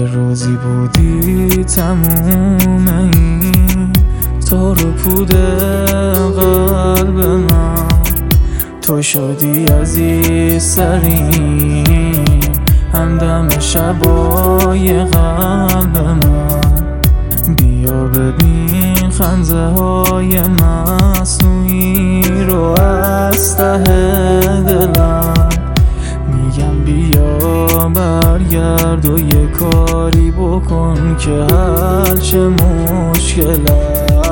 یه روزی بودی تموم این تو رو پوده قلب من، تو شدی عزیزترین همدم شبای قلب من. بیا ببین خنده های مصنوعی رو از ته دلم، میگم بیا برگرد و یه کاری بکن که حل شه مشکلم.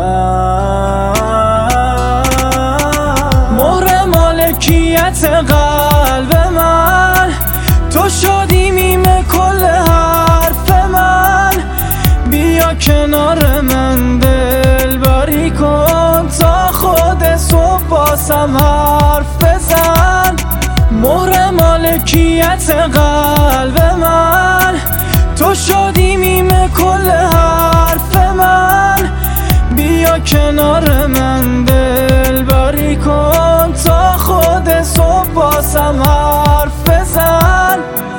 مهر مالکیت قلب من، تو شدی میم کل حرف من. بیا کنار من دلبری کن تا خود صبح باسم حرف بزن. مهر مالکیت قلب من، تو شدی میم کل حرف من. بیا کنار من دلبری کن تا خود صبح باسم حرف بزن.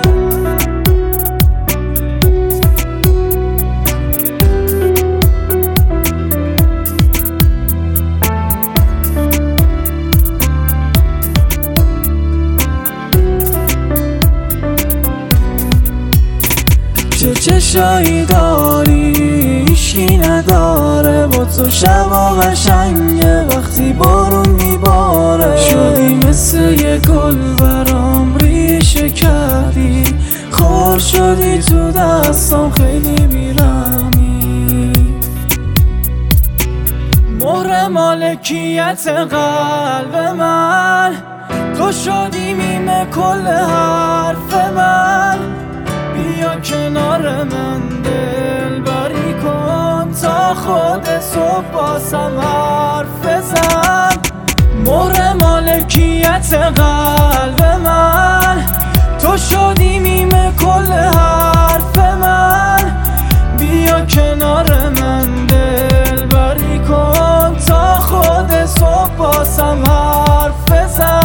چه چشایی داری هیچکی نداره، با تو شبا قشنگه وقتی بارون میباره. شدی مثل یه گل برام ریشه کردی، خور شدی تو دستام خیلی بیرحمی. مهر مالکیت قلب من، تو شدی میم کل حرف من. بیا کنار من دلبری کن تا خود صبح باسم حرف بزن. مهر مالکیت قلب من، تو شدی میم کل حرف من. بیا کنار من دلبری کن تا خود صبح باسم حرف بزن.